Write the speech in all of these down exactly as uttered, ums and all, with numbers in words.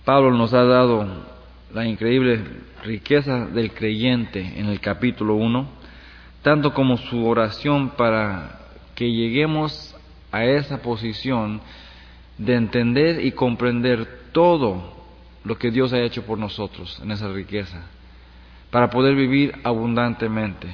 Pablo nos ha dado la increíble riqueza del creyente en el capítulo uno, tanto como su oración para que lleguemos a esa posición de entender y comprender todo lo que Dios ha hecho por nosotros en esa riqueza, para poder vivir abundantemente.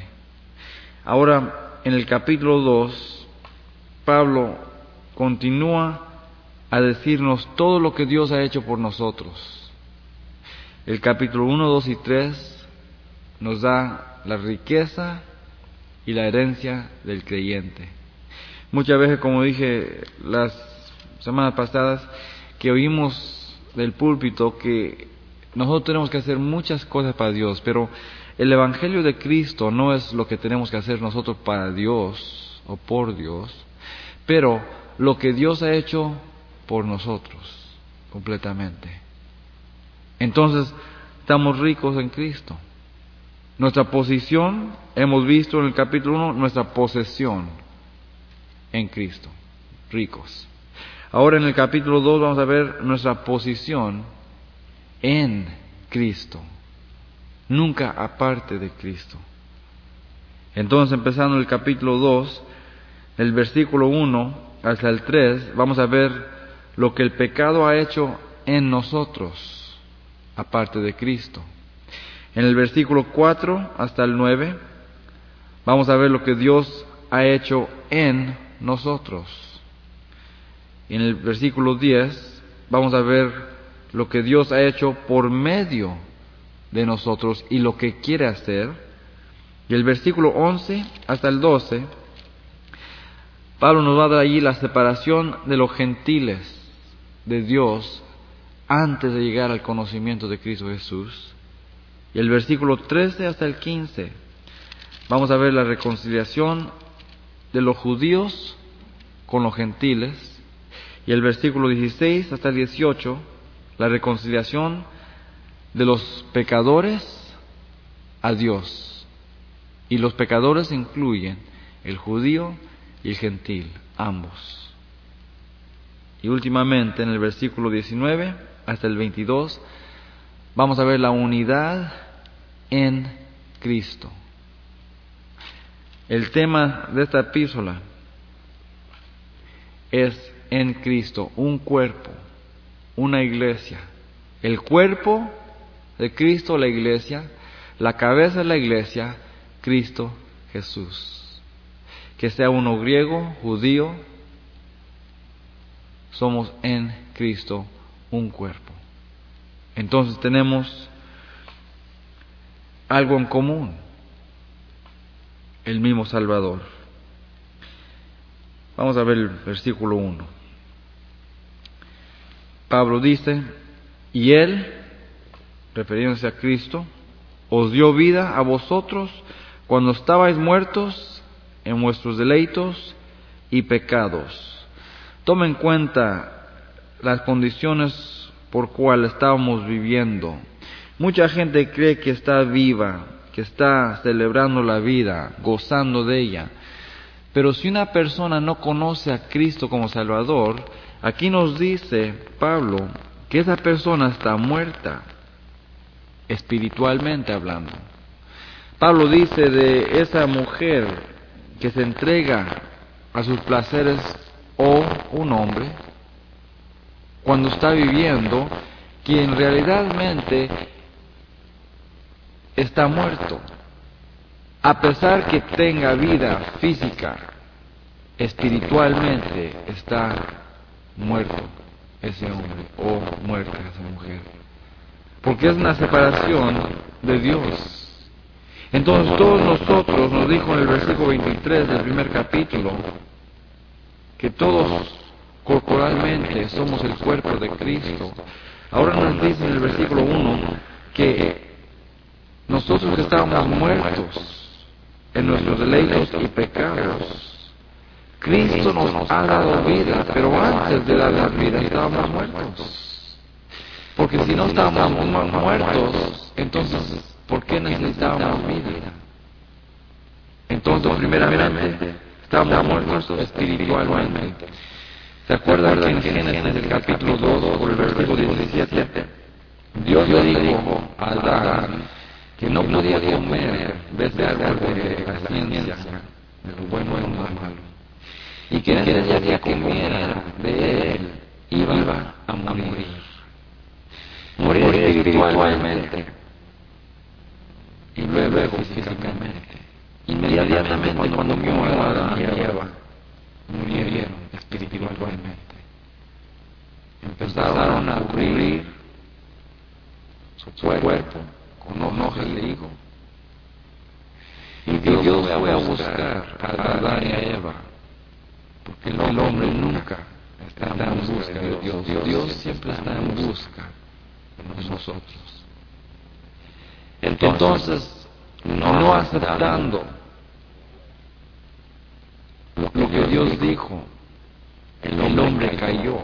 Ahora, en el capítulo dos, Pablo continúa a decirnos todo lo que Dios ha hecho por nosotros. El capítulo uno, dos y tres nos da la riqueza y la herencia del creyente. Muchas veces, como dije las semanas pasadas, que oímos del púlpito que nosotros tenemos que hacer muchas cosas para Dios, pero el Evangelio de Cristo no es lo que tenemos que hacer nosotros para Dios o por Dios, pero lo que Dios ha hecho por nosotros completamente. Entonces, estamos ricos en Cristo. Nuestra posición, hemos visto en el capítulo uno, nuestra posesión en Cristo, ricos. Ahora en el capítulo dos vamos a ver nuestra posición en Cristo, nunca aparte de Cristo. Entonces, empezando el capítulo dos, el versículo uno hasta el tres, vamos a ver lo que el pecado ha hecho en nosotros, aparte de Cristo. En el versículo cuatro hasta el nueve, vamos a ver lo que Dios ha hecho en nosotros. Y en el versículo diez, vamos a ver lo que Dios ha hecho por medio de nosotros y lo que quiere hacer. Y el versículo once hasta el doce, Pablo nos va a dar allí la separación de los gentiles de Dios antes de llegar al conocimiento de Cristo Jesús. Y el versículo trece hasta el quince, vamos a ver la reconciliación de los judíos con los gentiles. Y el versículo dieciséis hasta el dieciocho, la reconciliación de los pecadores a Dios. Y los pecadores incluyen el judío y el gentil, ambos. Y últimamente, en el versículo diecinueve hasta el veintidós, vamos a ver la unidad en Cristo. El tema de esta epístola es en Cristo, un cuerpo, una iglesia. El cuerpo de Cristo, la iglesia, la cabeza de la iglesia, Cristo Jesús. Que sea uno griego, judío, somos en Cristo un cuerpo. Entonces tenemos algo en común, el mismo Salvador. Vamos a ver el versículo uno. Pablo dice: y Él, refiriéndose a Cristo, os dio vida a vosotros cuando estabais muertos en vuestros delitos y pecados. Toma en cuenta las condiciones por cuales estábamos viviendo. Mucha gente cree que está viva, que está celebrando la vida, gozando de ella. Pero si una persona no conoce a Cristo como Salvador, aquí nos dice Pablo que esa persona está muerta, espiritualmente hablando. Pablo dice de esa mujer que se entrega a sus placeres, o un hombre, cuando está viviendo, quien realmente está muerto. A pesar que tenga vida física, espiritualmente está muerto ese hombre o muerta esa mujer. Porque es una separación de Dios. Entonces todos nosotros, nos dijo en el versículo veintitrés del primer capítulo, que todos corporalmente somos el cuerpo de Cristo. Ahora nos dice en el versículo uno que nosotros que estábamos muertos en nuestros delitos y pecados, Cristo nos ha dado vida, pero antes de darnos vida estábamos muertos. Porque si no estábamos muertos, entonces, ¿por qué necesitábamos vida? Entonces, primeramente, estamos muertos espiritualmente. ¿Se acuerdan que en Génesis, el capítulo dos, por el versículo diecisiete, Dios le dijo a Adán que no podía comer de ese árbol de la ciencia, del bueno y del malo, y que en ese día que comiera de él iba a morir, morir espiritualmente y luego físicamente. Inmediatamente cuando vio a Adán y a Eva, murieron espiritualmente. Empezaron a cubrir su cuerpo con hojas de higo. Y Dios fue a buscar a Adán y a Eva, porque el hombre nunca está en busca de Dios. Dios siempre está en busca de nosotros. Entonces, no aceptando lo que Dios dijo, el hombre cayó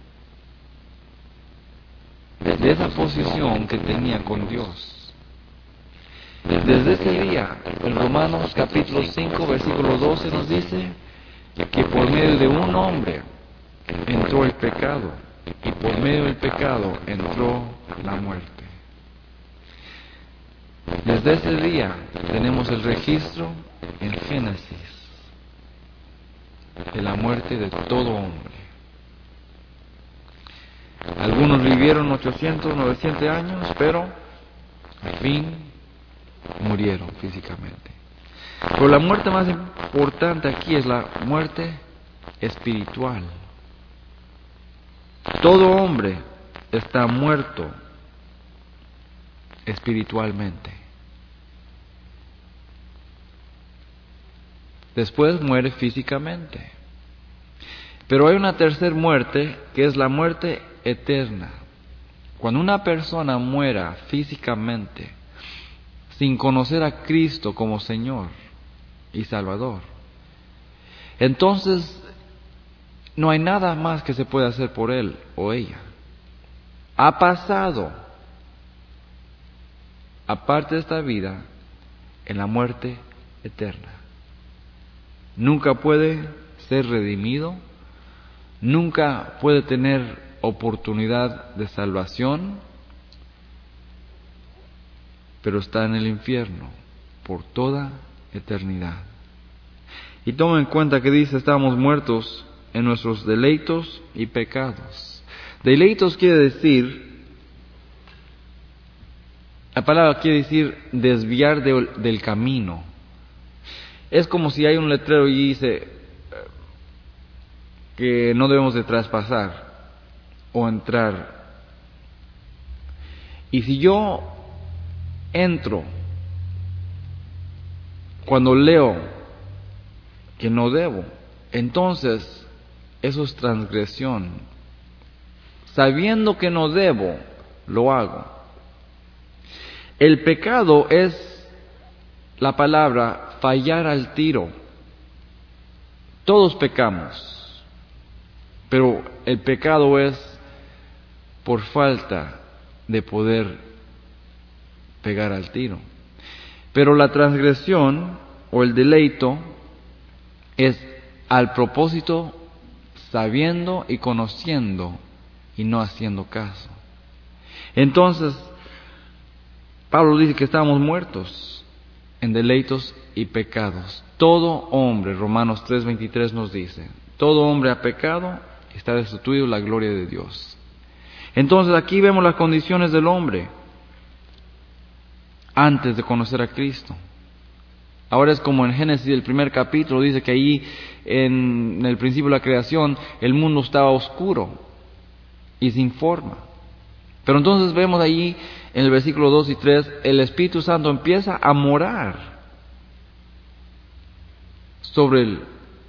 desde esa posición que tenía con Dios. Desde ese día, en Romanos capítulo cinco, versículo doce nos dice que por medio de un hombre entró el pecado, y por medio del pecado entró la muerte. Desde ese día tenemos el registro en Génesis de la muerte de todo hombre. Algunos vivieron ochocientos, novecientos años, pero al fin murieron físicamente. Pero la muerte más importante aquí es la muerte espiritual. Todo hombre está muerto espiritualmente. Después muere físicamente. Pero hay una tercera muerte, que es la muerte eterna. Cuando una persona muera físicamente sin conocer a Cristo como Señor y Salvador, entonces no hay nada más que se pueda hacer por él o ella. Ha pasado, aparte de esta vida, en la muerte eterna. Nunca puede ser redimido, nunca puede tener oportunidad de salvación, pero está en el infierno por toda eternidad. Y toma en cuenta que dice, estamos muertos en nuestros deleitos y pecados. Deleitos quiere decir, la palabra quiere decir desviar de, del camino. Es como si hay un letrero y dice que no debemos de traspasar o entrar. Y si yo entro cuando leo que no debo, entonces eso es transgresión. Sabiendo que no debo, lo hago. El pecado es la palabra fallar al tiro. Todos pecamos, pero el pecado es por falta de poder pegar al tiro. Pero la transgresión o el deleito es al propósito, sabiendo y conociendo y no haciendo caso. Entonces, Pablo dice que estamos muertos en deleitos y pecados. Todo hombre, Romanos tres veintitrés nos dice, todo hombre ha pecado y está destituido de la gloria de Dios. Entonces aquí vemos las condiciones del hombre antes de conocer a Cristo. Ahora es como en Génesis, el primer capítulo, dice que ahí en el principio de la creación el mundo estaba oscuro y sin forma. Pero entonces vemos allí en el versículo dos y tres, el Espíritu Santo empieza a morar sobre el,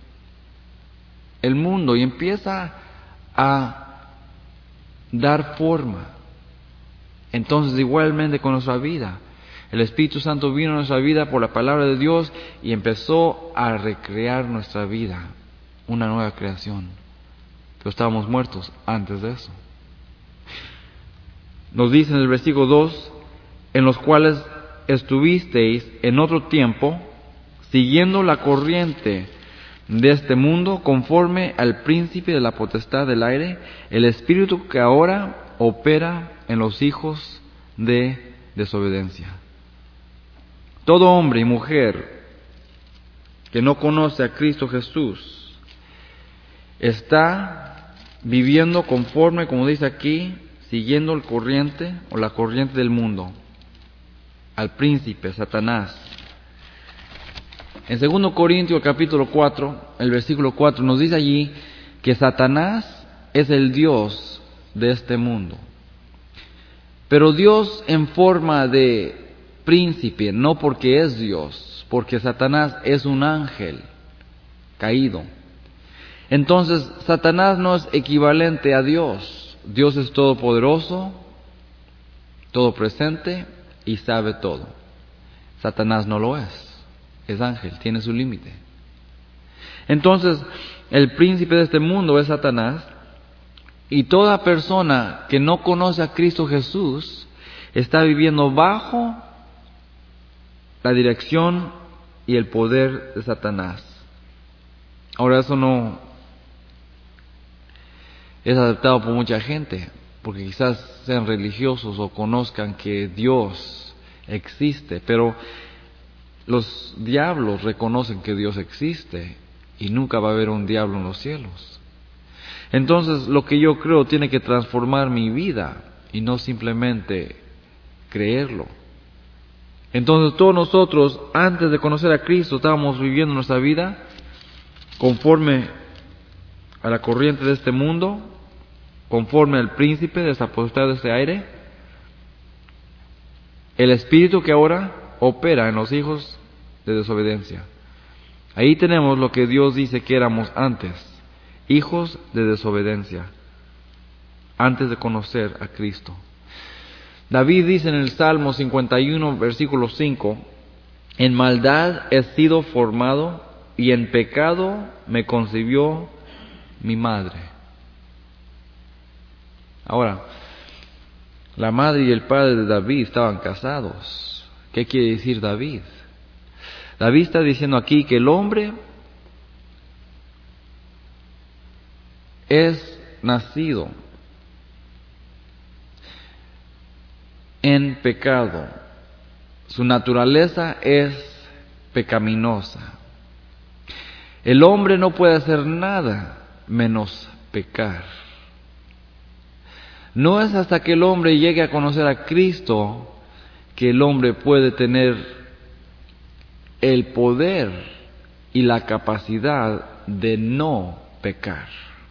el mundo y empieza a dar forma. Entonces igualmente con nuestra vida, el Espíritu Santo vino a nuestra vida por la palabra de Dios y empezó a recrear nuestra vida, una nueva creación. Pero estábamos muertos antes de eso. Nos dice en el versículo dos, en los cuales estuvisteis en otro tiempo, siguiendo la corriente de este mundo, conforme al príncipe de la potestad del aire, el espíritu que ahora opera en los hijos de desobediencia. Todo hombre y mujer que no conoce a Cristo Jesús está viviendo conforme, como dice aquí, siguiendo el corriente o la corriente del mundo, al príncipe, Satanás. En segundo Corintios capítulo cuatro, el versículo cuatro, nos dice allí que Satanás es el Dios de este mundo. Pero Dios en forma de príncipe, no porque es Dios, porque Satanás es un ángel caído. Entonces, Satanás no es equivalente a Dios. Dios es todopoderoso, todo presente y sabe todo. Satanás no lo es. Es ángel, tiene su límite. Entonces, el príncipe de este mundo es Satanás, y toda persona que no conoce a Cristo Jesús está viviendo bajo la dirección y el poder de Satanás. Ahora, eso no es aceptado por mucha gente, porque quizás sean religiosos o conozcan que Dios existe, pero los diablos reconocen que Dios existe y nunca va a haber un diablo en los cielos. Entonces, lo que yo creo tiene que transformar mi vida y no simplemente creerlo. Entonces, todos nosotros, antes de conocer a Cristo, estábamos viviendo nuestra vida conforme a la corriente de este mundo, conforme al príncipe de esta potestad de este aire, el espíritu que ahora opera en los hijos de desobediencia. Ahí tenemos lo que Dios dice que éramos antes, hijos de desobediencia, antes de conocer a Cristo. David dice en el Salmo cincuenta y uno, versículo cinco, en maldad he sido formado y en pecado me concibió mi madre. Ahora, la madre y el padre de David estaban casados. ¿Qué quiere decir David? David está diciendo aquí que el hombre es nacido en pecado. Su naturaleza es pecaminosa. El hombre no puede hacer nada menos pecar. No es hasta que el hombre llegue a conocer a Cristo que el hombre puede tener el poder y la capacidad de no pecar.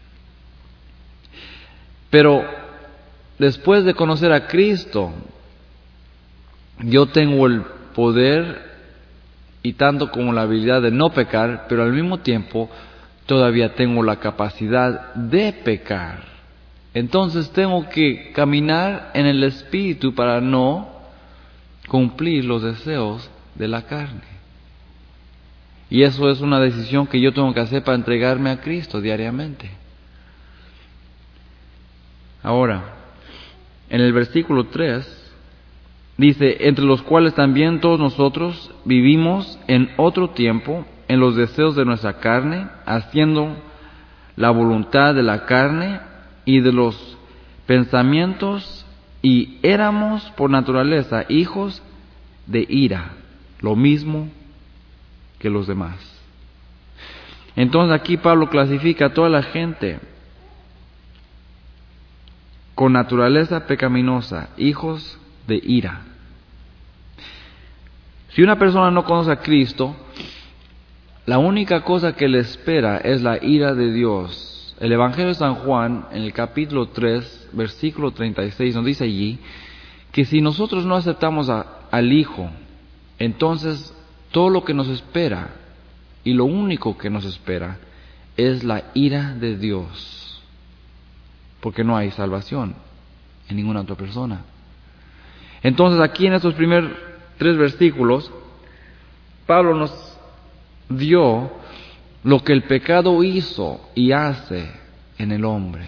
Pero después de conocer a Cristo, yo tengo el poder y tanto como la habilidad de no pecar, pero al mismo tiempo todavía tengo la capacidad de pecar. Entonces tengo que caminar en el Espíritu para no cumplir los deseos de la carne. Y eso es una decisión que yo tengo que hacer para entregarme a Cristo diariamente. Ahora, en el versículo tres, dice, entre los cuales también todos nosotros vivimos en otro tiempo, en los deseos de nuestra carne, haciendo la voluntad de la carne y de los pensamientos, y éramos por naturaleza hijos de ira, lo mismo que los demás. Entonces aquí Pablo clasifica a toda la gente con naturaleza pecaminosa, hijos de ira. Si una persona no conoce a Cristo, la única cosa que le espera es la ira de Dios. El Evangelio de San Juan, en el capítulo tres, versículo treinta y seis, nos dice allí que si nosotros no aceptamos a, al Hijo, entonces todo lo que nos espera, y lo único que nos espera, es la ira de Dios, porque no hay salvación en ninguna otra persona. Entonces aquí en estos primeros tres versículos, Pablo nos dio lo que el pecado hizo y hace en el hombre.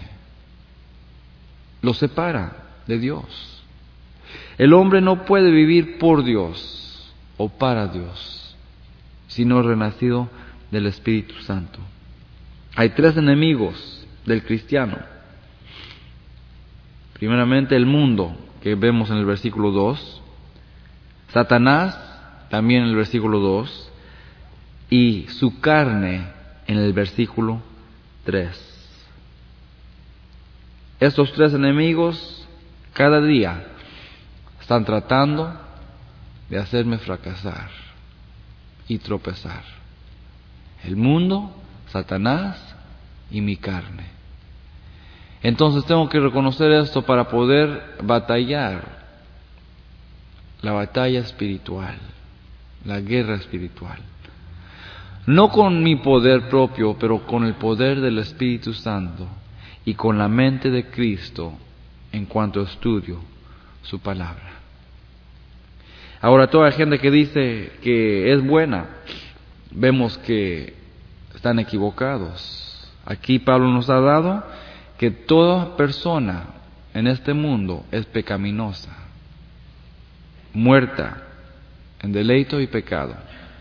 Lo separa de Dios. El hombre no puede vivir por Dios o para Dios, sino renacido del Espíritu Santo. Hay tres enemigos del cristiano. Primeramente el mundo, que vemos en el versículo dos, Satanás, también en el versículo dos, y su carne en el versículo tres. Estos tres enemigos cada día están tratando de hacerme fracasar y tropezar. El mundo, Satanás y mi carne. Entonces tengo que reconocer esto para poder batallar la batalla espiritual, la guerra espiritual. No con mi poder propio, pero con el poder del Espíritu Santo y con la mente de Cristo en cuanto estudio su palabra. Ahora, toda gente que dice que es buena, vemos que están equivocados. Aquí Pablo nos ha dado que toda persona en este mundo es pecaminosa, muerta en deleito y pecado,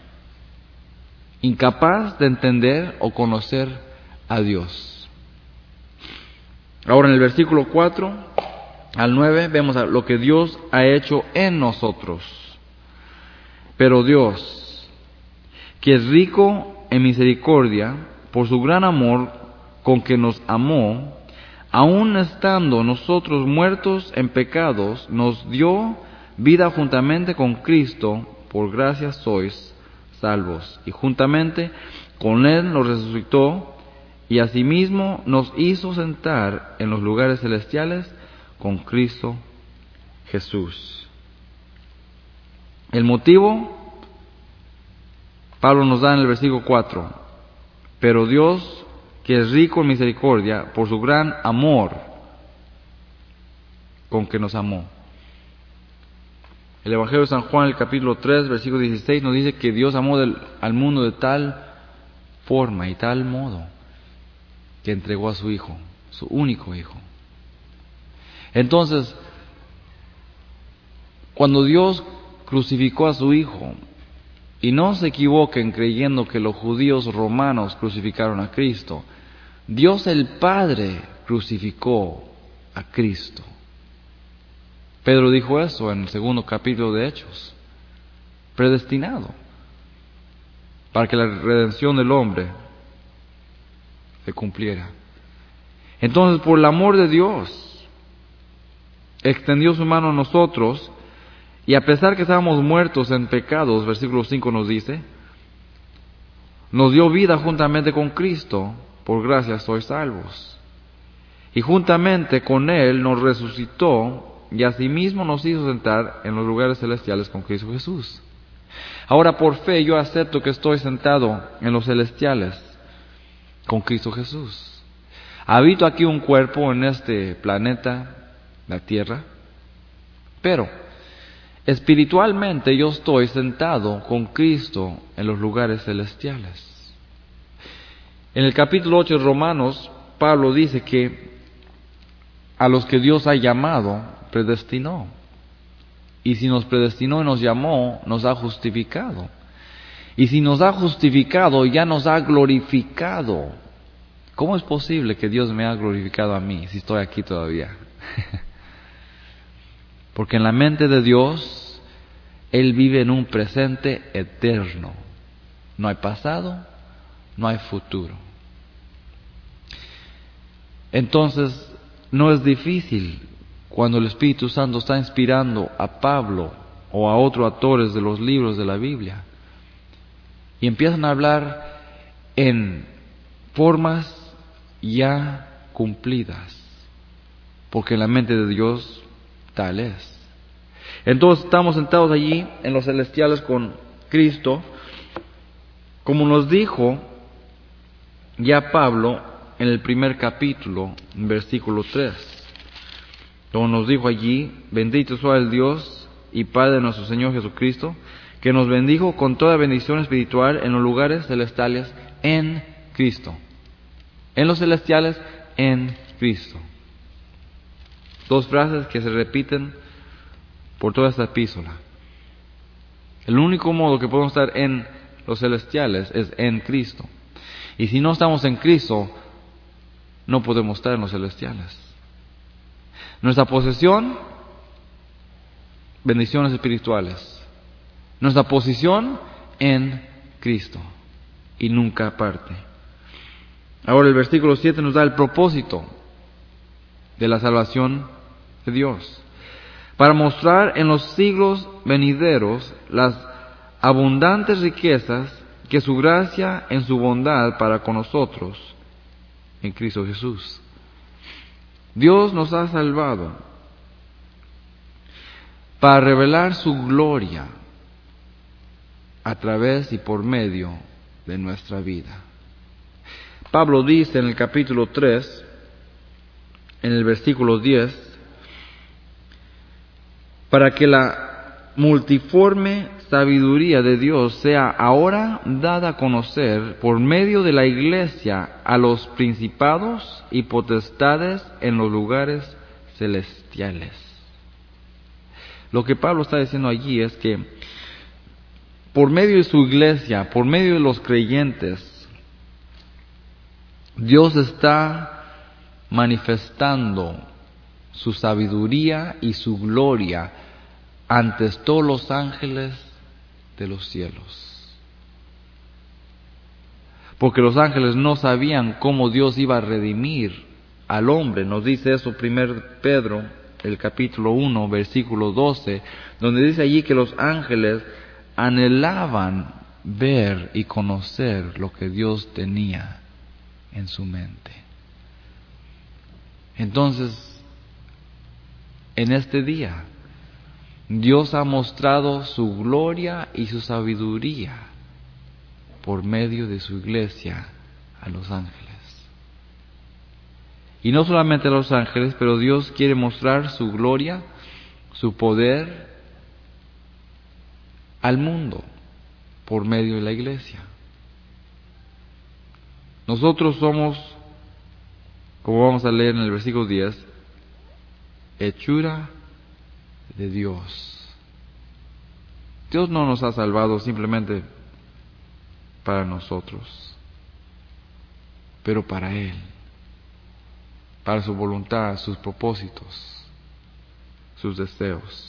incapaz de entender o conocer a Dios. Ahora en el versículo cuatro al nueve vemos lo que Dios ha hecho en nosotros. Pero Dios, que es rico en misericordia, por su gran amor con que nos amó, aun estando nosotros muertos en pecados, nos dio vida juntamente con Cristo, por gracia sois salvos. Y juntamente con Él nos resucitó, y asimismo nos hizo sentar en los lugares celestiales con Cristo Jesús. El motivo, Pablo nos da en el versículo cuatro. Pero Dios, que es rico en misericordia, por su gran amor con que nos amó. El Evangelio de San Juan, el capítulo tres, versículo dieciséis, nos dice que Dios amó del, al mundo de tal forma y tal modo que entregó a su Hijo, su único Hijo. Entonces, cuando Dios crucificó a su Hijo, y no se equivoquen creyendo que los judíos romanos crucificaron a Cristo, Dios el Padre crucificó a Cristo. Pedro dijo eso en el segundo capítulo de Hechos, predestinado, para que la redención del hombre se cumpliera. Entonces, por el amor de Dios, extendió su mano a nosotros, y a pesar que estábamos muertos en pecados, versículo cinco nos dice, nos dio vida juntamente con Cristo, por gracia sois salvos. Y juntamente con Él nos resucitó, y asimismo nos hizo sentar en los lugares celestiales con Cristo Jesús. Ahora por fe yo acepto que estoy sentado en los celestiales con Cristo Jesús. Habito aquí un cuerpo en este planeta, la Tierra, pero espiritualmente yo estoy sentado con Cristo en los lugares celestiales. En el capítulo ocho de Romanos, Pablo dice que a los que Dios ha llamado, predestinó. Y si nos predestinó y nos llamó, nos ha justificado. Y si nos ha justificado, ya nos ha glorificado. ¿Cómo es posible que Dios me ha glorificado a mí si estoy aquí todavía? Porque en la mente de Dios, Él vive en un presente eterno. No hay pasado, no hay futuro. Entonces, no es difícil cuando el Espíritu Santo está inspirando a Pablo o a otros autores de los libros de la Biblia y empiezan a hablar en formas ya cumplidas, porque en la mente de Dios tal es. Entonces estamos sentados allí en los celestiales con Cristo, como nos dijo ya Pablo en el primer capítulo, en versículo tres. Como nos dijo allí, bendito sea el Dios y Padre de nuestro Señor Jesucristo, que nos bendijo con toda bendición espiritual en los lugares celestiales en Cristo. En los celestiales en Cristo. Dos frases que se repiten por toda esta epístola. El único modo que podemos estar en los celestiales es en Cristo. Y si no estamos en Cristo, no podemos estar en los celestiales. Nuestra posesión, bendiciones espirituales. Nuestra posición en Cristo y nunca aparte. Ahora el versículo siete nos da el propósito de la salvación de Dios, para mostrar en los siglos venideros las abundantes riquezas que su gracia en su bondad para con nosotros en Cristo Jesús. Dios nos ha salvado para revelar su gloria a través y por medio de nuestra vida. Pablo dice en el capítulo tres, en el versículo diez, para que la multiforme sabiduría de Dios sea ahora dada a conocer por medio de la iglesia a los principados y potestades en los lugares celestiales. Lo que Pablo está diciendo allí es que por medio de su iglesia, por medio de los creyentes, Dios está manifestando su sabiduría y su gloria ante todos los ángeles de los cielos. Porque los ángeles no sabían cómo Dios iba a redimir al hombre. Nos dice eso primero Pedro, el capítulo uno, versículo doce, donde dice allí que los ángeles anhelaban ver y conocer lo que Dios tenía en su mente. Entonces, en este día, Dios ha mostrado su gloria y su sabiduría por medio de su iglesia a los ángeles. Y no solamente a los ángeles, pero Dios quiere mostrar su gloria, su poder al mundo por medio de la iglesia. Nosotros somos, como vamos a leer en el versículo diez, hechura de Dios. Dios no nos ha salvado simplemente para nosotros, pero para Él, para su voluntad, sus propósitos, sus deseos.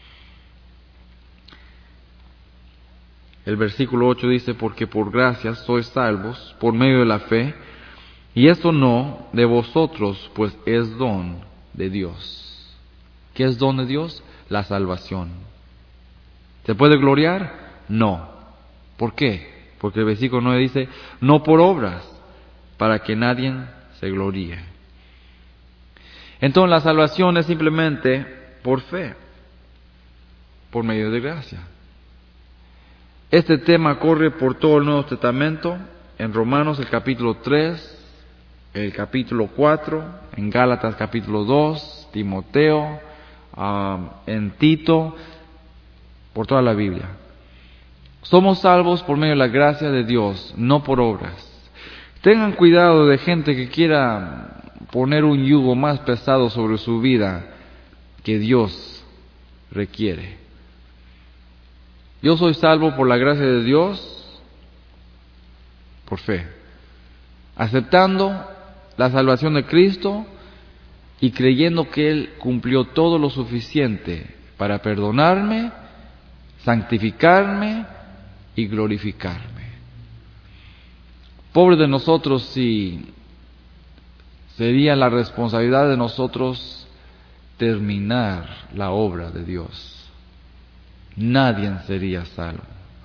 El versículo ocho dice, porque por gracia sois salvos por medio de la fe, y esto no de vosotros, pues es don de Dios. ¿Qué es don de Dios? La salvación. ¿Se puede gloriar? No. ¿Por qué? Porque el versículo nueve dice, no por obras, para que nadie se gloríe. Entonces la salvación es simplemente por fe, por medio de gracia. Este tema corre por todo el Nuevo Testamento, en Romanos el capítulo tres, el capítulo cuatro, en Gálatas capítulo dos, Timoteo, um, en Tito, por toda la Biblia. Somos salvos por medio de la gracia de Dios, no por obras. Tengan cuidado de gente que quiera poner un yugo más pesado sobre su vida que Dios requiere. Yo soy salvo por la gracia de Dios, por fe, aceptando la salvación de Cristo y creyendo que Él cumplió todo lo suficiente para perdonarme, santificarme y glorificarme. Pobre de nosotros si sería la responsabilidad de nosotros terminar la obra de Dios. Nadie sería salvo.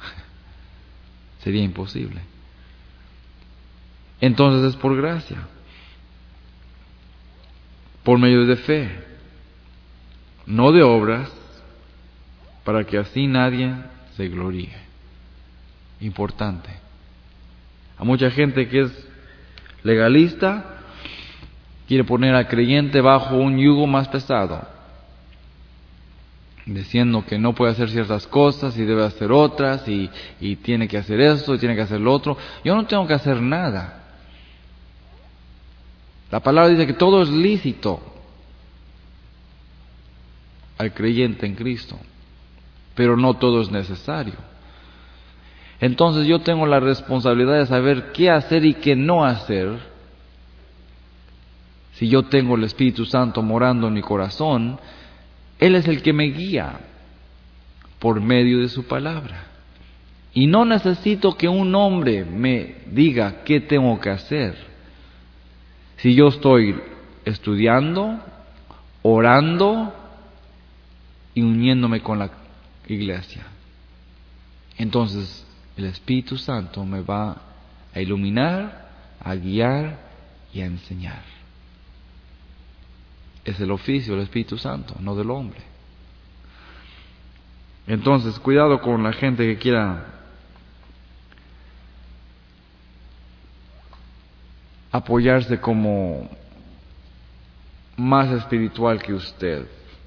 Sería imposible. Entonces es por gracia, por medio de fe, no de obras, para que así nadie se gloríe. Importante. A mucha gente que es legalista quiere poner al creyente bajo un yugo más pesado, diciendo que no puede hacer ciertas cosas y debe hacer otras y, y tiene que hacer esto y tiene que hacer lo otro. Yo no tengo que hacer nada. La palabra dice que todo es lícito al creyente en Cristo, pero no todo es necesario. Entonces yo tengo la responsabilidad de saber qué hacer y qué no hacer Si yo tengo el Espíritu Santo morando en mi corazón, Él es el que me guía por medio de su palabra. Y no necesito que un hombre me diga qué tengo que hacer. Si yo estoy estudiando, orando y uniéndome con la iglesia, entonces el Espíritu Santo me va a iluminar, a guiar y a enseñar. Es el oficio del Espíritu Santo, no del hombre. Entonces, cuidado con la gente que quiera apoyarse como más espiritual que usted.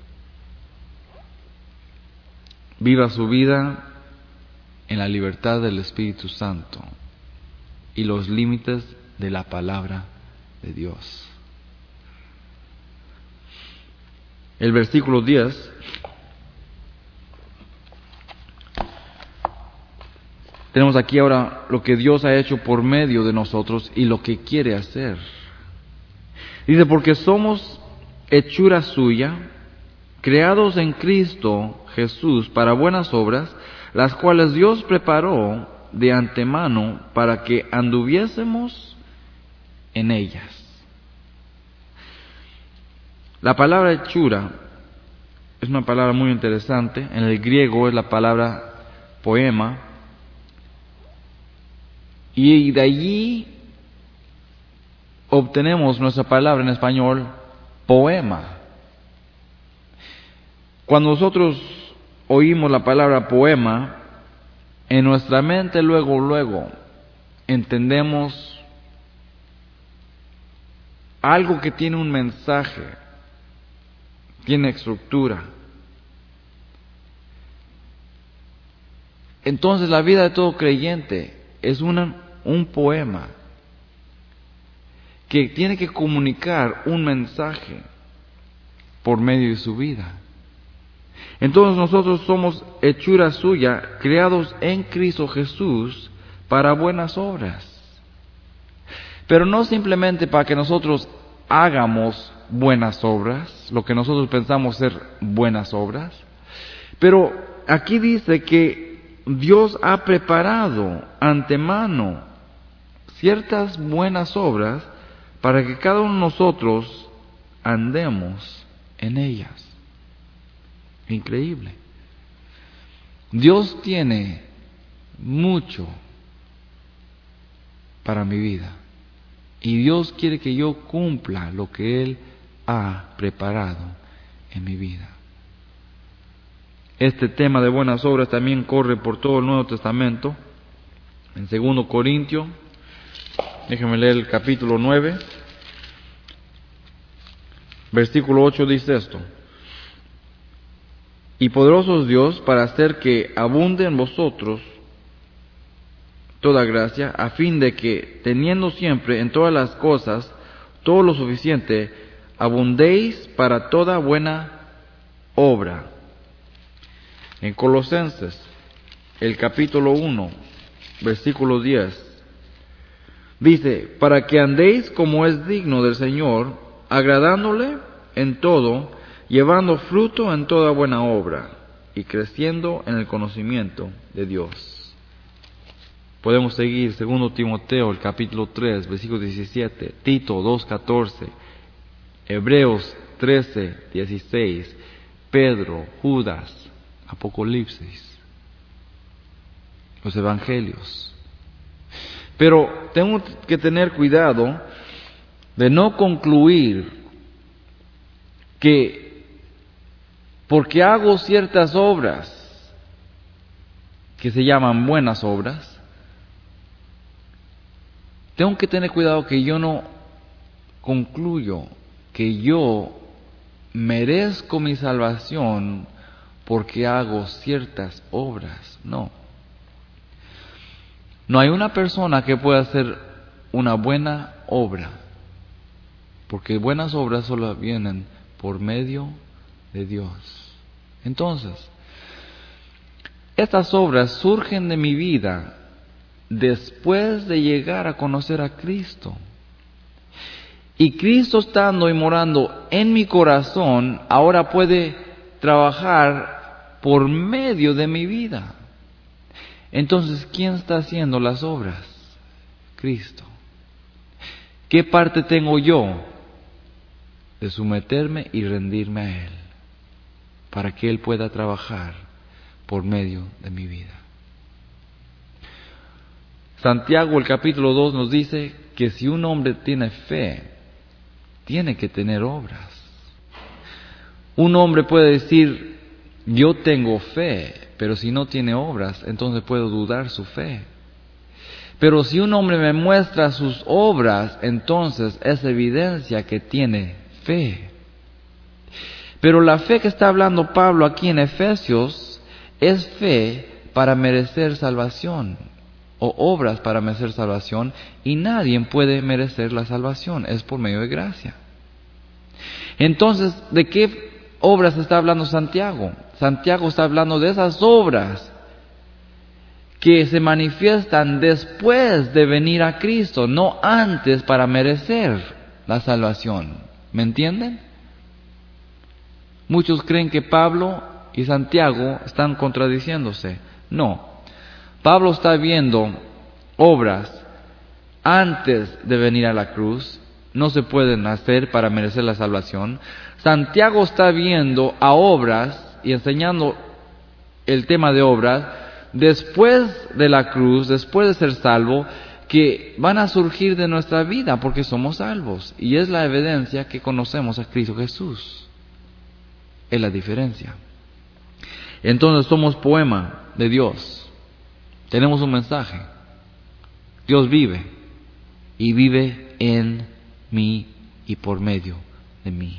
Viva su vida en la libertad del Espíritu Santo y los límites de la palabra de Dios. El versículo diez tenemos aquí ahora lo que Dios ha hecho por medio de nosotros y lo que quiere hacer. Dice, porque somos hechura suya, creados en Cristo Jesús para buenas obras, las cuales Dios preparó de antemano para que anduviésemos en ellas. La palabra hechura es una palabra muy interesante. En el griego es la palabra poema. Y de allí obtenemos nuestra palabra en español, poema. Cuando nosotros oímos la palabra poema, en nuestra mente luego, luego, entendemos algo que tiene un mensaje, tiene estructura. Entonces la vida de todo creyente es una, un poema que tiene que comunicar un mensaje por medio de su vida. Entonces nosotros somos hechura suya, creados en Cristo Jesús para buenas obras. Pero no simplemente para que nosotros hagamos buenas obras, lo que nosotros pensamos ser buenas obras, pero aquí dice que Dios ha preparado antemano ciertas buenas obras para que cada uno de nosotros andemos en ellas. Increíble. Dios tiene mucho para mi vida y Dios quiere que yo cumpla lo que Él ha preparado en mi vida. Este tema de buenas obras también corre por todo el Nuevo Testamento. En segundo Corintios, déjenme leer el capítulo nueve, versículo ocho, dice esto: y poderoso es Dios para hacer que abunde en vosotros toda gracia, a fin de que, teniendo siempre en todas las cosas todo lo suficiente, abundéis para toda buena obra. En Colosenses, el capítulo uno, versículo diez, dice: para que andéis como es digno del Señor, agradándole en todo, llevando fruto en toda buena obra y creciendo en el conocimiento de Dios. Podemos seguir segundo Timoteo, el capítulo tres, versículo diecisiete, Tito dos, catorce, Hebreos trece, dieciséis, Pedro, Judas, Apocalipsis, los evangelios. Pero tengo que tener cuidado de no concluir que porque hago ciertas obras que se llaman buenas obras, tengo que tener cuidado que yo no concluyo que yo merezco mi salvación porque hago ciertas obras. No. No hay una persona que pueda hacer una buena obra, porque buenas obras solo vienen por medio de Dios. Entonces, estas obras surgen de mi vida después de llegar a conocer a Cristo. Y Cristo estando y morando en mi corazón, ahora puede trabajar por medio de mi vida. Entonces, ¿quién está haciendo las obras? Cristo. ¿Qué parte tengo yo? De someterme y rendirme a Él, para que Él pueda trabajar por medio de mi vida. Santiago, el capítulo dos, nos dice que si un hombre tiene fe, tiene que tener obras. Un hombre puede decir, yo tengo fe, pero si no tiene obras, entonces puedo dudar su fe. Pero si un hombre me muestra sus obras, entonces es evidencia que tiene fe. Pero la fe que está hablando Pablo aquí en Efesios es fe para merecer salvación, o obras para merecer salvación, y nadie puede merecer la salvación, es por medio de gracia. Entonces, ¿de qué obras está hablando Santiago? Santiago está hablando de esas obras que se manifiestan después de venir a Cristo, no antes para merecer la salvación. ¿Me entienden? Muchos creen que Pablo y Santiago están contradiciéndose. No. Pablo está viendo obras antes de venir a la cruz, no se pueden hacer para merecer la salvación. Santiago está viendo a obras y enseñando el tema de obras después de la cruz, después de ser salvo, que van a surgir de nuestra vida porque somos salvos. Y es la evidencia que conocemos a Cristo Jesús. Es la diferencia. Entonces somos poema de Dios. Tenemos un mensaje. Dios vive y vive en mí y por medio de mí.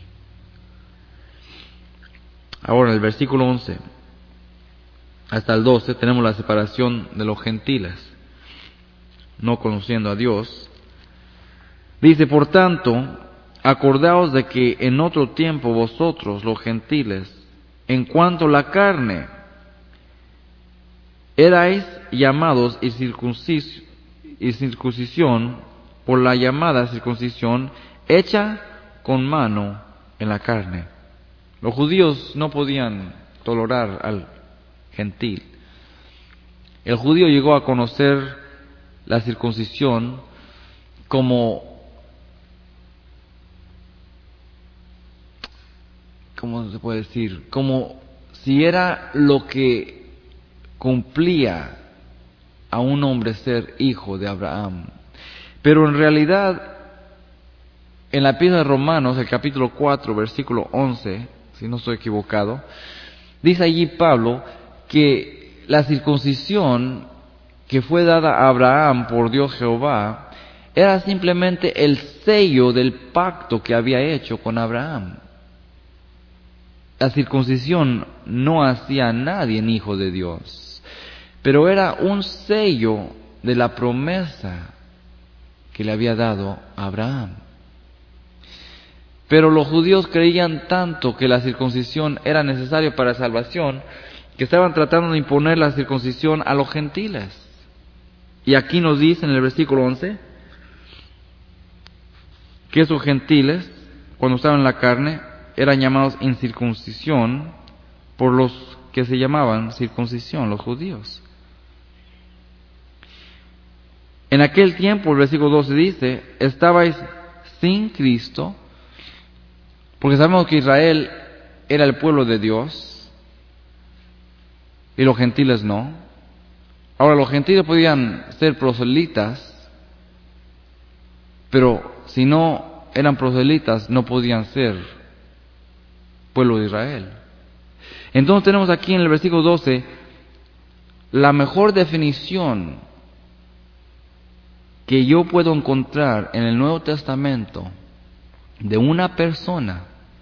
Ahora, en el versículo once hasta el doce tenemos la separación de los gentiles, no conociendo a Dios. Dice, por tanto, acordaos de que en otro tiempo vosotros, los gentiles, en cuanto a la carne, erais llamados y circuncis- y circuncisión por la llamada circuncisión hecha con mano en la carne. Los judíos no podían tolerar al gentil. El judío llegó a conocer la circuncisión como, ¿cómo se puede decir? Como si era lo que cumplía a un hombre ser hijo de Abraham. Pero en realidad, en la epístola de Romanos, el capítulo cuatro, versículo once, si no estoy equivocado, dice allí Pablo que la circuncisión que fue dada a Abraham por Dios Jehová era simplemente el sello del pacto que había hecho con Abraham. La circuncisión no hacía a nadie en hijo de Dios, pero era un sello de la promesa que le había dado a Abraham. Pero los judíos creían tanto que la circuncisión era necesaria para salvación, que estaban tratando de imponer la circuncisión a los gentiles. Y aquí nos dice en el versículo once, que esos gentiles, cuando estaban en la carne, eran llamados incircuncisión por los que se llamaban circuncisión, los judíos. En aquel tiempo, el versículo doce dice, estabais sin Cristo, porque sabemos que Israel era el pueblo de Dios y los gentiles no. Ahora, los gentiles podían ser proselitas, pero si no eran proselitas, no podían ser pueblo de Israel. Entonces tenemos aquí en el versículo doce la mejor definición que yo puedo encontrar en el Nuevo Testamento de una persona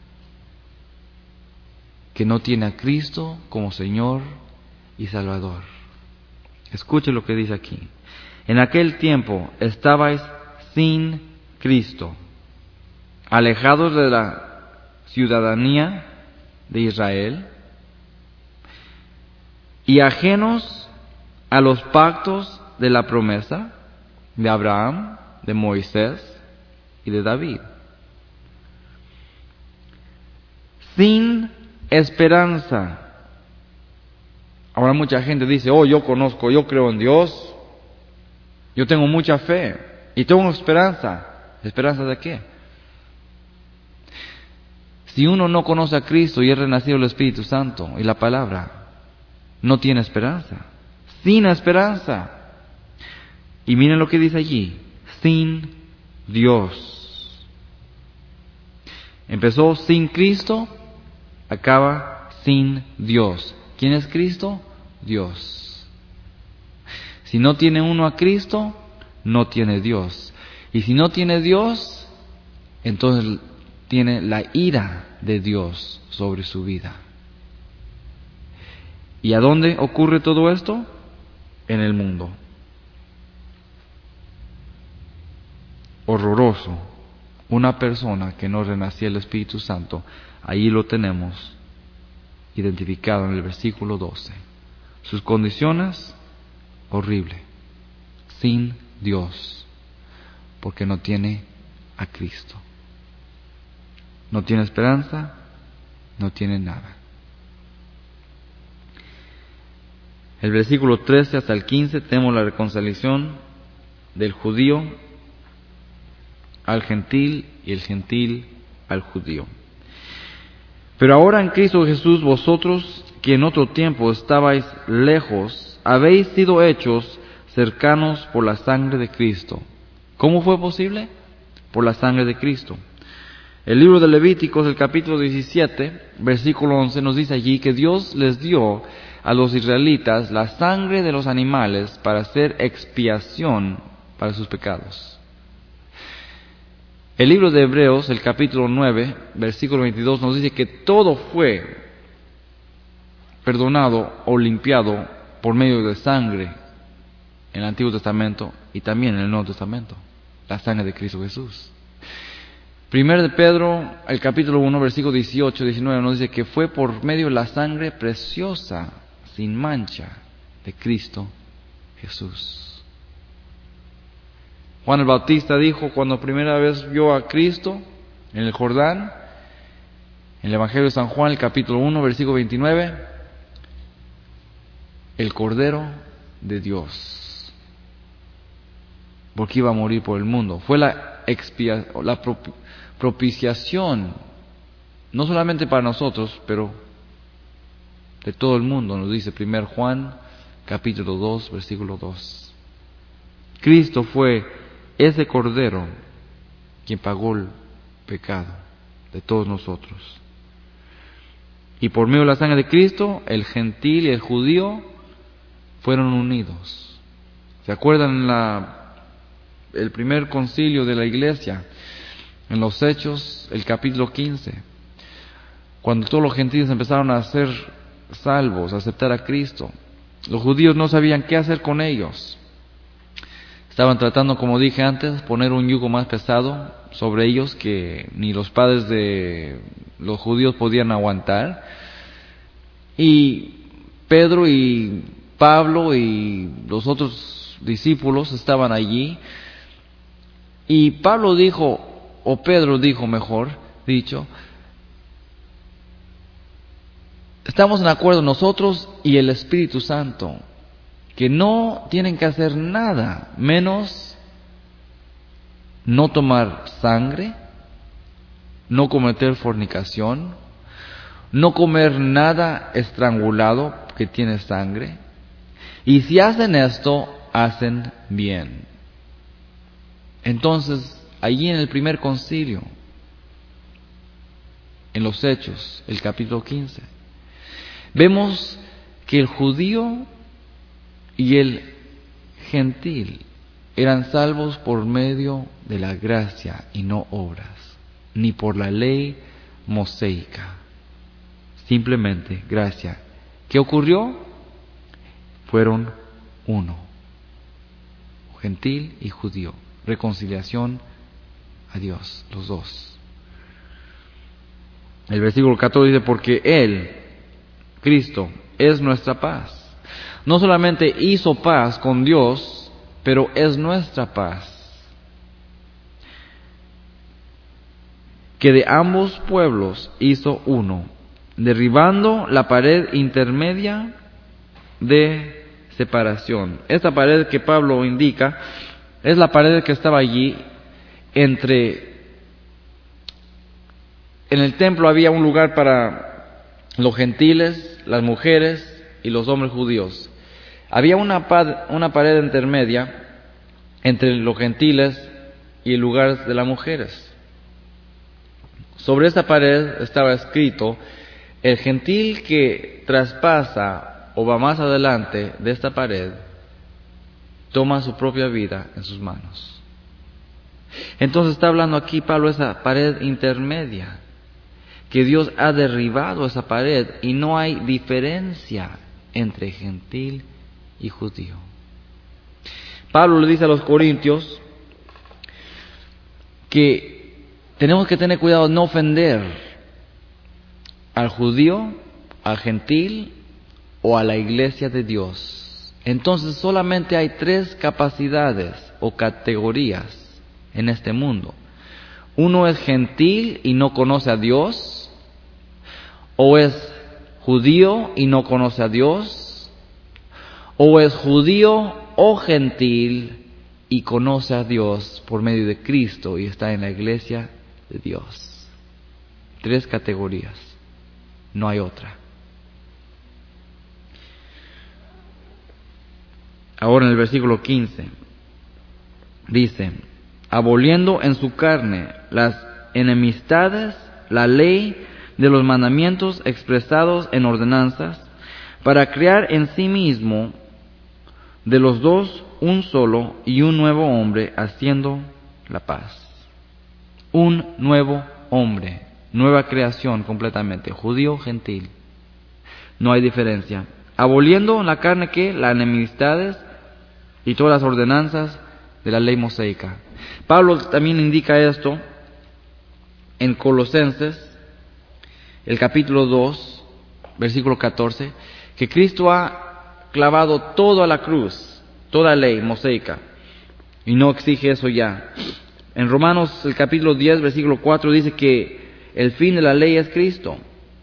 que no tiene a Cristo como Señor y Salvador. Escuche lo que dice aquí. En aquel tiempo estabais sin Cristo, alejados de la ciudadanía de Israel y ajenos a los pactos de la promesa de Abraham, de Moisés y de David. sin esperanza. Ahora mucha gente dice, oh, yo conozco, yo creo en Dios, yo tengo mucha fe y tengo esperanza. ¿Esperanza de qué? Si uno no conoce a Cristo y es renacido el Espíritu Santo y la palabra, no tiene esperanza. Sin esperanza. Y miren lo que dice allí, sin Dios. Empezó sin Cristo, acaba sin Dios. ¿Quién es Cristo? Dios. Si no tiene uno a Cristo, no tiene Dios. Y si no tiene Dios, entonces tiene la ira de Dios sobre su vida. ¿Y a dónde ocurre todo esto? En el mundo. Horroroso. Una persona que no renacía el Espíritu Santo, ahí lo tenemos identificado en el versículo doce. Sus condiciones, horrible, sin Dios, porque no tiene a Cristo. No tiene esperanza, no tiene nada. El versículo trece hasta el quince tenemos la reconciliación del judío al gentil y el gentil al judío. Pero ahora en Cristo Jesús, vosotros que en otro tiempo estabais lejos, habéis sido hechos cercanos por la sangre de Cristo. ¿Cómo fue posible? Por la sangre de Cristo. El libro de Levíticos, el capítulo diecisiete, versículo once, nos dice allí que Dios les dio a los israelitas la sangre de los animales para hacer expiación para sus pecados. El libro de Hebreos, el capítulo nueve, versículo veintidós, nos dice que todo fue perdonado o limpiado por medio de sangre en el Antiguo Testamento y también en el Nuevo Testamento, la sangre de Cristo Jesús. Primero de Pedro, el capítulo uno, versículo dieciocho, diecinueve, nos dice que fue por medio de la sangre preciosa, sin mancha, de Cristo Jesús. Juan el Bautista dijo cuando primera vez vio a Cristo en el Jordán, en el Evangelio de San Juan, el capítulo uno, versículo veintinueve, el Cordero de Dios, porque iba a morir por el mundo. Fue la, expia, la propiciación, no solamente para nosotros, pero de todo el mundo, nos dice primero Juan, capítulo dos, versículo dos. Cristo fue ese Cordero quien pagó el pecado de todos nosotros. Y por medio de la sangre de Cristo, el gentil y el judío fueron unidos. ¿Se acuerdan la, el primer concilio de la iglesia? En los Hechos, el capítulo quince. Cuando todos los gentiles empezaron a ser salvos, a aceptar a Cristo, los judíos no sabían qué hacer con ellos. Estaban tratando, como dije antes, poner un yugo más pesado sobre ellos que ni los padres de los judíos podían aguantar. Y Pedro y Pablo y los otros discípulos estaban allí. Y Pablo dijo, o Pedro dijo mejor dicho, estamos en acuerdo nosotros y el Espíritu Santo, que no tienen que hacer nada menos no tomar sangre, no cometer fornicación, no comer nada estrangulado que tiene sangre. Y si hacen esto, hacen bien. Entonces, allí en el primer concilio, en los Hechos, el capítulo quince, vemos que el judío y el gentil eran salvos por medio de la gracia y no obras, ni por la ley mosaica. Simplemente gracia. ¿Qué ocurrió? Fueron uno, gentil y judío. Reconciliación a Dios, los dos. El versículo catorce dice, porque Él, Cristo, es nuestra paz. No solamente hizo paz con Dios, pero es nuestra paz. que de ambos pueblos hizo uno, derribando la pared intermedia de separación. Esta pared que Pablo indica es la pared que estaba allí entre... En el templo había un lugar para los gentiles, las mujeres y los hombres judíos. Había una, pa- una pared intermedia entre los gentiles y el lugar de las mujeres. Sobre esta pared estaba escrito: el gentil que traspasa o va más adelante de esta pared, toma su propia vida en sus manos. Entonces está hablando aquí Pablo de esa pared intermedia, que Dios ha derribado esa pared y no hay diferencia entre gentil y judío. Pablo le dice a los corintios que tenemos que tener cuidado de no ofender al judío, al gentil o a la iglesia de Dios. Entonces solamente hay tres capacidades o categorías en este mundo. Uno es gentil y no conoce a Dios, o es judío y no conoce a Dios, o es judío o gentil y conoce a Dios por medio de Cristo y está en la iglesia de Dios. Tres categorías, no hay otra. Ahora en el versículo quince dice: aboliendo en su carne las enemistades, la ley de los mandamientos expresados en ordenanzas, para crear en sí mismo de los dos un solo y un nuevo hombre, haciendo la paz. Un nuevo hombre, nueva creación completamente, judío, gentil. No hay diferencia. Aboliendo en la carne que las enemistades y todas las ordenanzas de la ley mosaica. Pablo también indica esto en Colosenses, el capítulo dos, versículo catorce, que Cristo ha clavado todo a la cruz, toda ley mosaica, y no exige eso ya. En Romanos, el capítulo diez, versículo cuatro, dice que el fin de la ley es Cristo.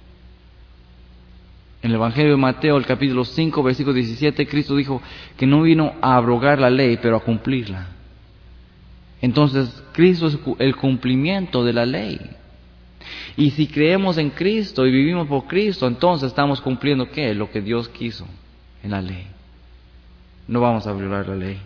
En el Evangelio de Mateo, el capítulo cinco, versículo diecisiete, Cristo dijo que no vino a abrogar la ley, pero a cumplirla. Entonces, Cristo es el cumplimiento de la ley. Y si creemos en Cristo y vivimos por Cristo, entonces estamos cumpliendo ¿qué? Lo que Dios quiso en la ley. No vamos a violar la ley.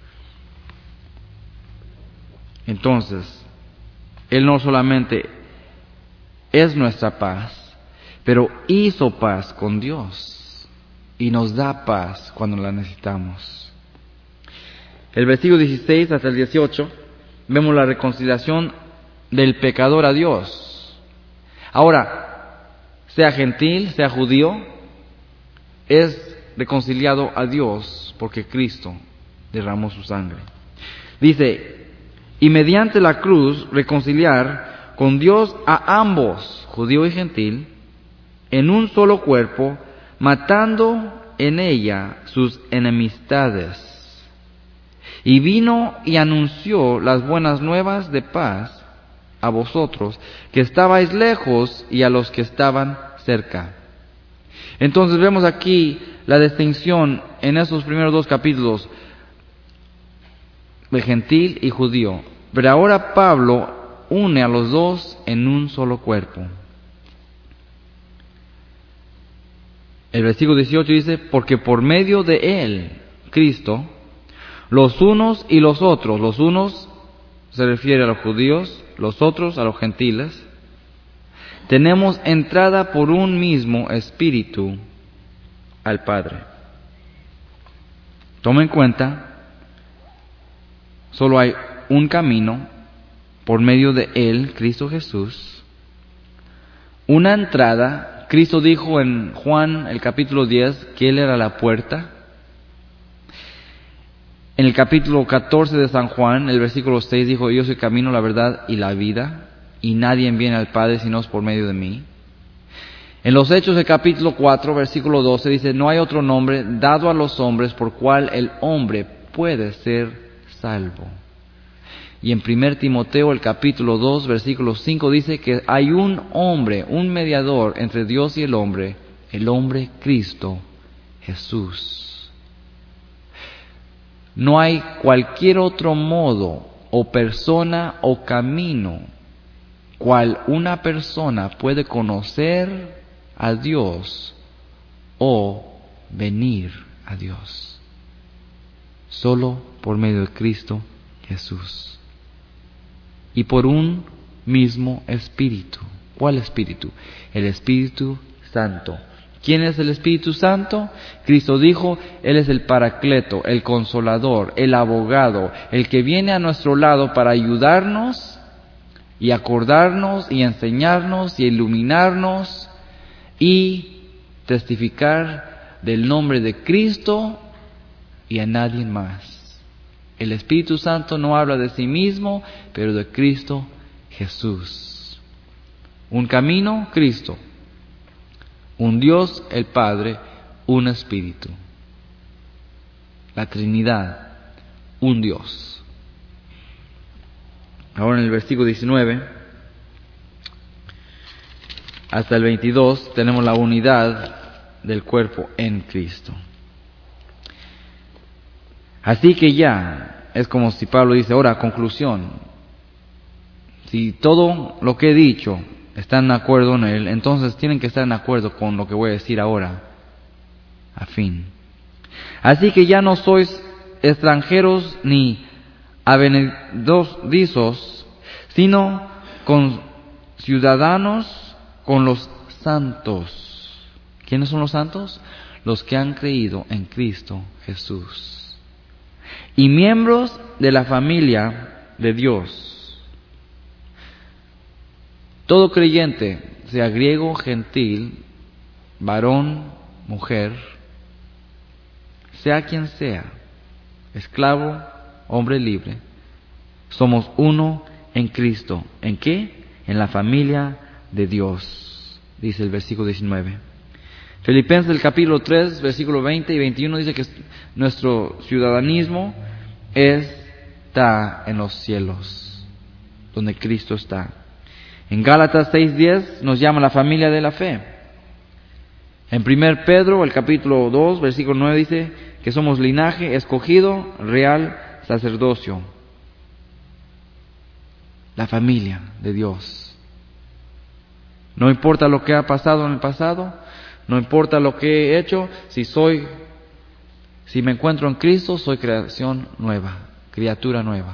Entonces, Él no solamente es nuestra paz, pero hizo paz con Dios y nos da paz cuando la necesitamos. El versículo dieciséis hasta el dieciocho, vemos la reconciliación del pecador a Dios. Ahora, sea gentil, sea judío, es reconciliado a Dios porque Cristo derramó su sangre. Dice, y mediante la cruz reconciliar con Dios a ambos, judío y gentil, en un solo cuerpo, matando en ella sus enemistades. Y vino y anunció las buenas nuevas de paz a vosotros, que estabais lejos, y a los que estaban cerca. Entonces vemos aquí la distinción en esos primeros dos capítulos de gentil y judío. Pero ahora Pablo une a los dos en un solo cuerpo. El versículo dieciocho dice, porque por medio de él, Cristo, los unos y los otros, los unos se refiere a los judíos, los otros a los gentiles, tenemos entrada por un mismo espíritu al Padre. Toma en cuenta, solo hay un camino por medio de él, Cristo Jesús, una entrada. Cristo dijo en Juan el capítulo diez que él era la puerta. En el capítulo catorce de San Juan, el versículo seis, dijo, yo soy el camino, la verdad y la vida, y nadie viene al Padre sino por medio de mí. En los Hechos del capítulo cuatro, versículo doce, dice, no hay otro nombre dado a los hombres por cual el hombre puede ser salvo. Y en primer Timoteo, el capítulo dos, versículo cinco, dice que hay un hombre, un mediador entre Dios y el hombre, el hombre Cristo Jesús. No hay cualquier otro modo o persona o camino cual una persona puede conocer a Dios o venir a Dios. Solo por medio de Cristo Jesús. Y por un mismo Espíritu. ¿Cuál Espíritu? El Espíritu Santo. ¿Quién es el Espíritu Santo? Cristo dijo, Él es el Paracleto, el Consolador, el Abogado, el que viene a nuestro lado para ayudarnos y acordarnos y enseñarnos y iluminarnos y testificar del nombre de Cristo y a nadie más. El Espíritu Santo no habla de sí mismo, pero de Cristo Jesús. Un camino, Cristo. Un Dios, el Padre, un Espíritu. La Trinidad, un Dios. Ahora en el versículo diecinueve hasta el veintidós tenemos la unidad del cuerpo en Cristo. Así que ya, es como si Pablo dice, ahora conclusión, si todo lo que he dicho están de acuerdo en él, entonces tienen que estar en acuerdo con lo que voy a decir ahora, a fin. Así que ya no sois extranjeros ni advenedizos, sino con ciudadanos con los santos. ¿Quiénes son los santos? Los que han creído en Cristo Jesús. Y miembros de la familia de Dios. Todo creyente, sea griego, gentil, varón, mujer, sea quien sea, esclavo, hombre libre, somos uno en Cristo. ¿En qué? En la familia de Dios, dice el versículo diecinueve. Filipenses el capítulo tres, versículo veinte y veintiuno dice que nuestro ciudadanismo está en los cielos, donde Cristo está. En Gálatas seis diez nos llama la familia de la fe. En primer Pedro, el capítulo dos, versículo nueve dice que somos linaje escogido, real sacerdocio. La familia de Dios. No importa lo que ha pasado en el pasado, no importa lo que he hecho, si soy, si me encuentro en Cristo, soy creación nueva, criatura nueva.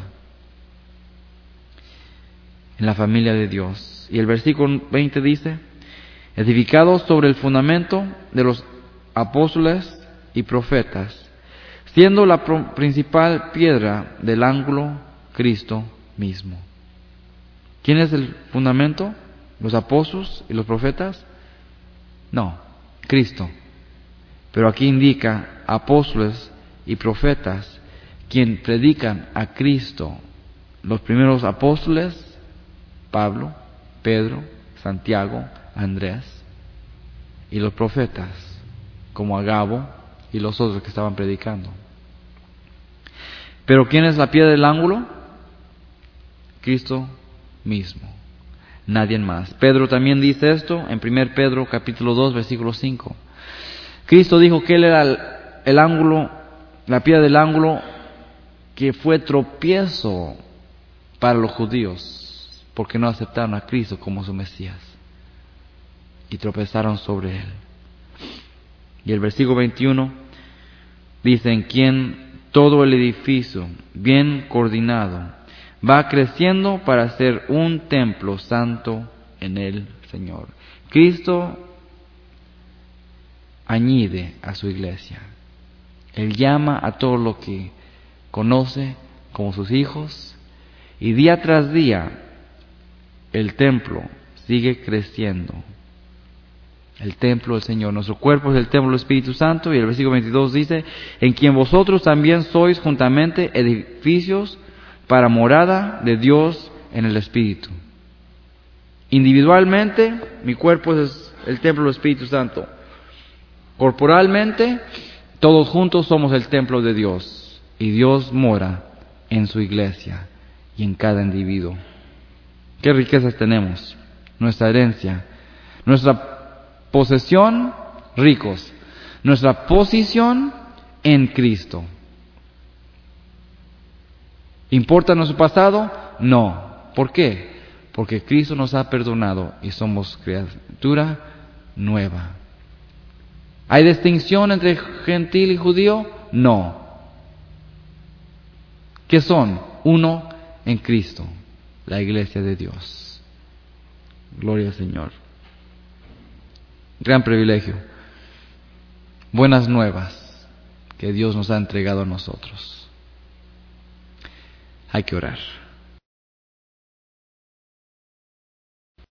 En la familia de Dios. Y el versículo veinte dice, edificados sobre el fundamento de los apóstoles y profetas, siendo la principal piedra del ángulo Cristo mismo. ¿Quién es el fundamento? ¿Los apóstoles y los profetas? No, Cristo. Pero aquí indica apóstoles y profetas, quien predican a Cristo. Los primeros apóstoles, Pablo, Pedro, Santiago, Andrés, y los profetas, como Agabo y los otros que estaban predicando. Pero ¿quién es la piedra del ángulo? Cristo mismo, nadie más. Pedro también dice esto en primer Pedro capítulo dos, versículo cinco. Cristo dijo que Él era el, el ángulo, la piedra del ángulo que fue tropiezo para los judíos, porque no aceptaron a Cristo como su Mesías y tropezaron sobre Él. Y el versículo veintiuno dice, en quien todo el edificio, bien coordinado, va creciendo para ser un templo santo en el Señor. Cristo añade a su iglesia. Él llama a todo lo que conoce como sus hijos, y día tras día el templo sigue creciendo. El templo del Señor. Nuestro cuerpo es el templo del Espíritu Santo, y el versículo veintidós dice, en quien vosotros también sois juntamente edificios para morada de Dios en el Espíritu. Individualmente, mi cuerpo es el templo del Espíritu Santo. Corporalmente, todos juntos somos el templo de Dios, y Dios mora en su iglesia, y en cada individuo. ¿Qué riquezas tenemos? Nuestra herencia, nuestra posesión, ricos, nuestra posición en Cristo. ¿Importa nuestro pasado? No. ¿Por qué? Porque Cristo nos ha perdonado y somos criatura nueva. ¿Hay distinción entre gentil y judío? No. ¿Qué son? Uno en Cristo, la iglesia de Dios. Gloria al Señor. Gran privilegio. Buenas nuevas que Dios nos ha entregado a nosotros. Hay que orar.